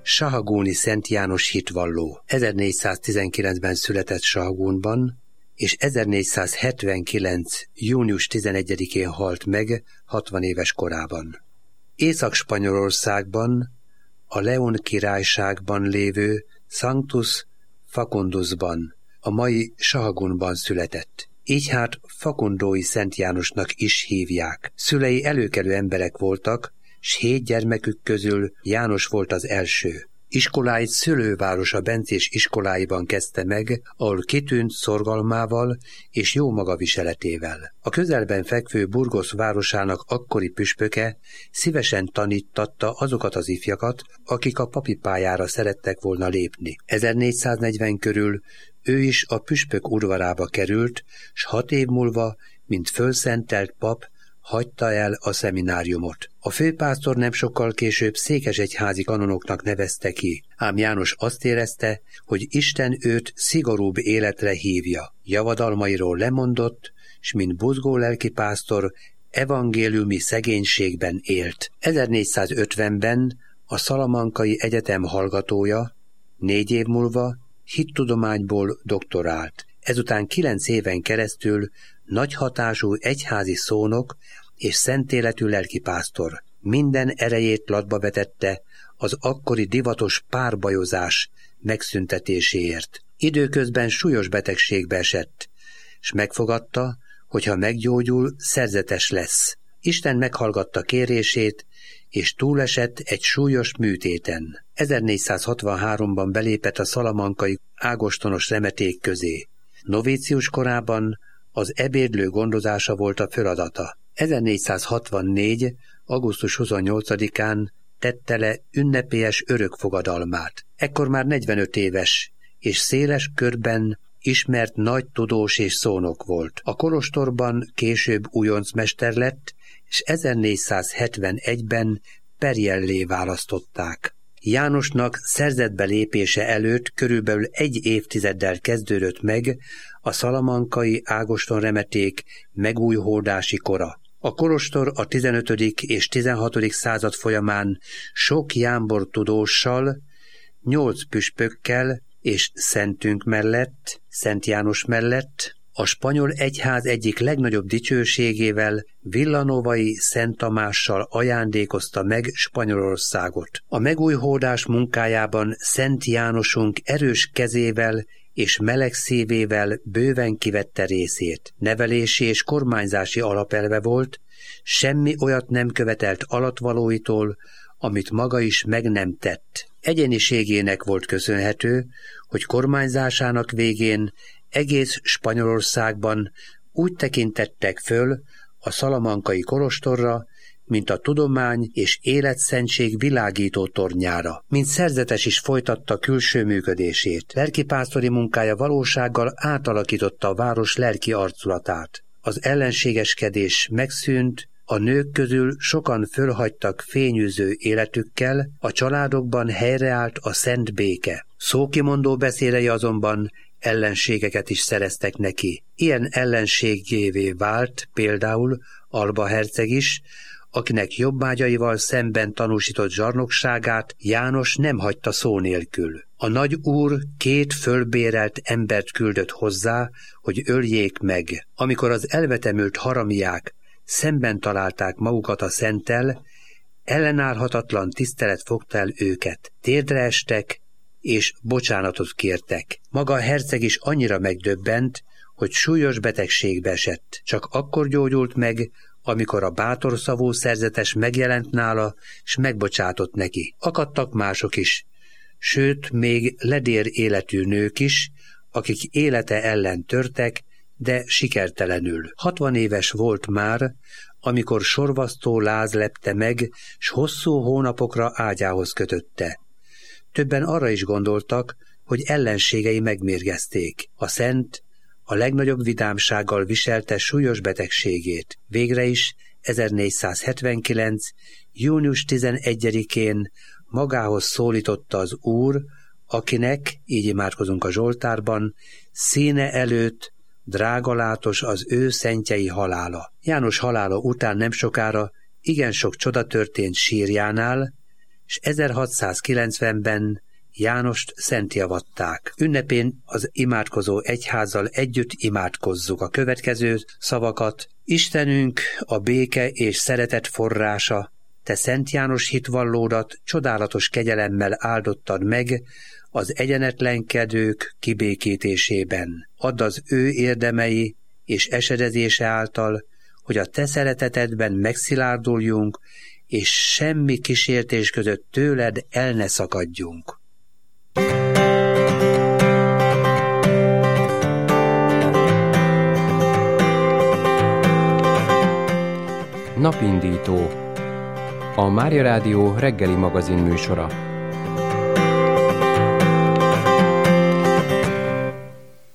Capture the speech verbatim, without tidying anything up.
sahagúni Szent János hitvalló. ezernégyszáztizenkilencben született Sahagúnban, és ezernégyszázhetvenkilenc. június tizenegyedikén halt meg hatvan éves korában. Észak-Spanyolországban, a León királyságban lévő Sanctus Facundusban, a mai Sahagúnban született. Így hát Facundói Szent Jánosnak is hívják. Szülei előkelő emberek voltak, s hét gyermekük közül János volt az első. Iskoláit szülővárosa Bencés iskoláiban kezdte meg, ahol kitűnt szorgalmával és jó magaviseletével. A közelben fekvő Burgos városának akkori püspöke szívesen tanítatta azokat az ifjakat, akik a papi pályára szerettek volna lépni. ezernégyszáznegyven körül ő is a püspök udvarába került, s hat év múlva, mint fölszentelt pap, hagyta el a szemináriumot. A főpásztor nem sokkal később székesegyházi kanonoknak nevezte ki, ám János azt érezte, hogy Isten őt szigorúbb életre hívja. Javadalmairól lemondott, s mint buzgó lelkipásztor evangéliumi szegénységben élt. ezernégyszázötvenben a Szalamankai Egyetem hallgatója, négy év múlva hittudományból doktorált. Ezután kilenc éven keresztül nagy hatású egyházi szónok és szentéletű lelkipásztor. Minden erejét latba vetette az akkori divatos párbajozás megszüntetéséért. Időközben súlyos betegségbe esett, s megfogadta, hogy ha meggyógyul, szerzetes lesz. Isten meghallgatta kérését, és túlesett egy súlyos műtéten. ezernégyszázhatvanháromban belépett a szalamankai ágostonos remeték közé. Novícius korában az ebédlő gondozása volt a feladata. ezernégyszázhatvannégy. augusztus huszonnyolcadikán tette le ünnepélyes örökfogadalmát. Ekkor már negyvenöt éves, és széles körben ismert nagy tudós és szónok volt. A kolostorban később újoncmester lett, és ezernégyszázhetvenegyben perjellé választották. Jánosnak szerzetbe lépése előtt körülbelül egy évtizeddel kezdődött meg a szalamankai ágoston remeték megújhódási kora. A kolostor a tizenötödik és tizenhatodik század folyamán sok jámbor tudóssal, nyolc püspökkel és szentünk mellett, Szent János mellett, a spanyol egyház egyik legnagyobb dicsőségével, Villanovai Szent Tamással ajándékozta meg Spanyolországot. A megújhódás munkájában Szent Jánosunk erős kezével és meleg szívével bőven kivette részét. Nevelési és kormányzási alapelve volt, semmi olyat nem követelt alattvalóitól, amit maga is meg nem tett. Egyeniségének volt köszönhető, hogy kormányzásának végén egész Spanyolországban úgy tekintettek föl a szalamankai kolostorra, mint a tudomány és életszentség világító tornyára. Mint szerzetes is folytatta külső működését. Lelkipásztori munkája valósággal átalakította a város lelki arculatát. Az ellenségeskedés megszűnt, a nők közül sokan fölhagytak fényűző életükkel, a családokban helyreállt a szent béke. Szókimondó beszédei azonban ellenségeket is szereztek neki. Ilyen ellenségévé vált például Alba herceg is, akinek jobbágyaival szemben tanúsított zsarnokságát János nem hagyta szó nélkül. A nagy úr két fölbérelt embert küldött hozzá, hogy öljék meg. Amikor az elvetemült haramiák szemben találták magukat a szenttel, ellenállhatatlan tisztelet fogta el őket. Térdre estek, és bocsánatot kértek. Maga a herceg is annyira megdöbbent, hogy súlyos betegségbe esett. Csak akkor gyógyult meg, amikor a bátor szavú szerzetes megjelent nála, s megbocsátott neki. Akadtak mások is, sőt, még ledér életű nők is, akik élete ellen törtek, de sikertelenül. Hatvan éves volt már, amikor sorvasztó láz lepte meg, s hosszú hónapokra ágyához kötötte. Többen arra is gondoltak, hogy ellenségei megmérgezték. A szent a legnagyobb vidámsággal viselte súlyos betegségét. Végre is ezernégyszázhetvenkilenc. június tizenegyedikén magához szólította az Úr, akinek, így imádkozunk a Zsoltárban, színe előtt drágalátos az ő szentjei halála. János halála után nem sokára igen sok csoda történt sírjánál, s ezerhatszázkilencvenben Jánost szentjavatták. Ünnepén az imádkozó egyházzal együtt imádkozzuk a következő szavakat. Istenünk, a béke és szeretet forrása, te Szent János hitvallódat csodálatos kegyelemmel áldottad meg az egyenetlenkedők kibékítésében. Add az ő érdemei és esedezése által, hogy a te szeretetedben megszilárduljunk, és semmi kísértés között tőled el ne szakadjunk. Napindító, a Mária Rádió reggeli magazin műsora.